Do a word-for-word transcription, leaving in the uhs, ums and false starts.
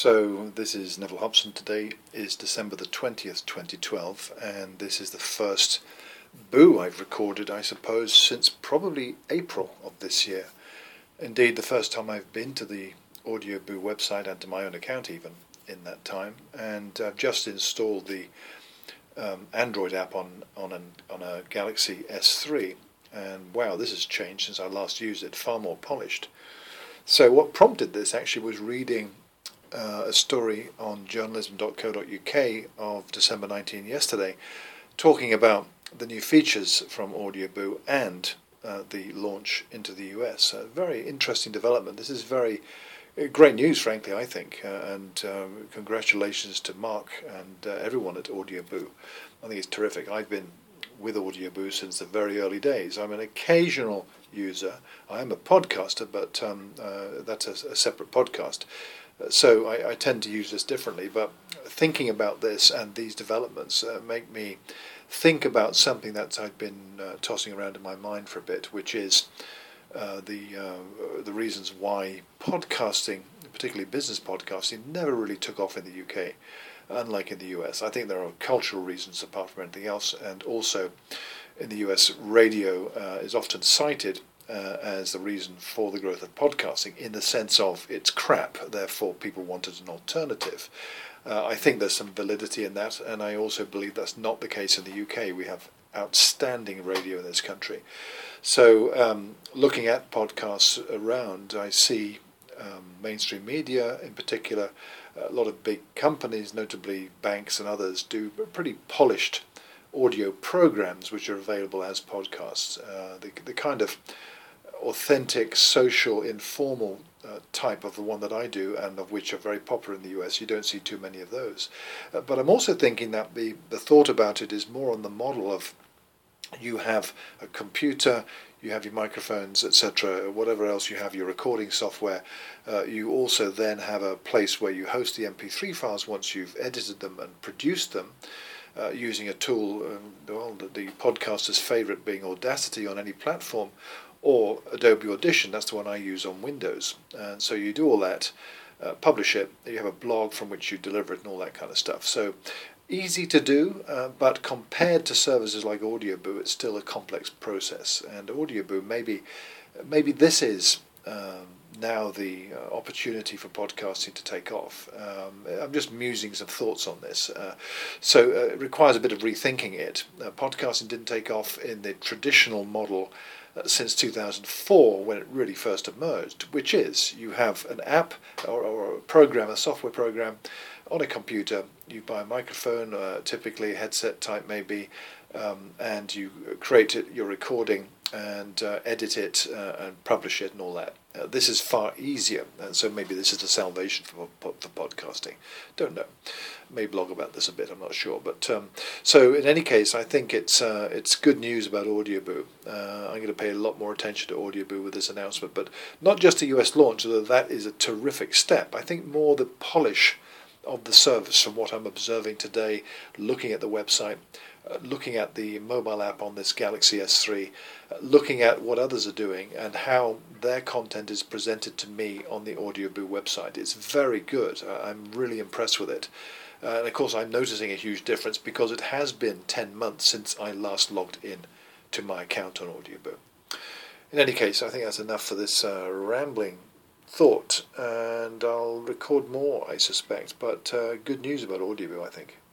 So this is Neville Hobson. Today is December the twentieth, twenty twelve, and this is the first Boo I've recorded, I suppose, since probably April of this year. Indeed, the first time I've been to the Audio Boo website and to my own account even in that time, and I've just installed the um, Android app on on, an, on a Galaxy S three, and wow, this has changed since I last used it, far more polished. So what prompted this actually was reading Uh, a story on journalism dot co dot U K of December nineteenth, yesterday, talking about the new features from Audio Boo and uh, the launch into the U S. A very interesting development. This is very uh, great news, frankly, I think, uh, and uh, congratulations to Mark and uh, everyone at Audio Boo. I think it's terrific. I've been with Audio Boo since the very early days. I'm an occasional user. I am a podcaster, but um, uh, that's a, a separate podcast. So I, I tend to use this differently, but thinking about this and these developments uh, make me think about something that I've been uh, tossing around in my mind for a bit, which is uh, the uh, the reasons why podcasting, particularly business podcasting, never really took off in the U K, unlike in the U S. I think there are cultural reasons apart from anything else, and also in the U S, radio uh, is often cited Uh, as the reason for the growth of podcasting, in the sense of it's crap, therefore people wanted an alternative. Uh, I think there's some validity in that, and I also believe that's not the case in the U K. We have outstanding radio in this country. So um, looking at podcasts around, I see um, mainstream media in particular, a lot of big companies, notably banks and others, do pretty polished audio programs which are available as podcasts. Uh, the, the kind of authentic, social, informal uh, type of the one that I do, and of which are very popular in the U S. You don't see too many of those. Uh, but I'm also thinking that the, the thought about it is more on the model of you have a computer, you have your microphones, et cetera, whatever else you have, your recording software. Uh, you also then have a place where you host the M P three files once you've edited them and produced them. Uh, using a tool, um, well, the, the podcaster's favourite being Audacity on any platform, or Adobe Audition. That's the one I use on Windows. And so you do all that, uh, publish it, you have a blog from which you deliver it and all that kind of stuff. So easy to do, uh, but compared to services like Audio Boo, it's still a complex process. And Audio Boo, maybe, maybe this is um, now the uh, opportunity for podcasting to take off. Um, I'm just musing some thoughts on this. Uh, so uh, it requires a bit of rethinking it. Uh, podcasting didn't take off in the traditional model uh, since two thousand four, when it really first emerged, which is you have an app or, or a program, a software program on a computer. You buy a microphone, uh, typically a headset type maybe, um, and you create it, your recording, and uh, edit it uh, and publish it and all that. Uh, this is far easier, and so maybe this is the salvation for, for podcasting. Don't know. May blog about this a bit, I'm not sure. But um, so in any case, I think it's uh, it's good news about Audio Boo. Uh, I'm going to pay a lot more attention to Audio Boo with this announcement, but not just a U S launch, although that is a terrific step. I think more the polish of the service from what I'm observing today, looking at the website, uh, looking at the mobile app on this Galaxy S three, uh, looking at what others are doing and how their content is presented to me on the Audio Boo website. It's very good. Uh, I'm really impressed with it. Uh, and of course I'm noticing a huge difference because it has been ten months since I last logged in to my account on Audio Boo. In any case, I think that's enough for this uh, rambling thought, and I'll record more, I suspect, but uh, good news about Audio Boo, I think.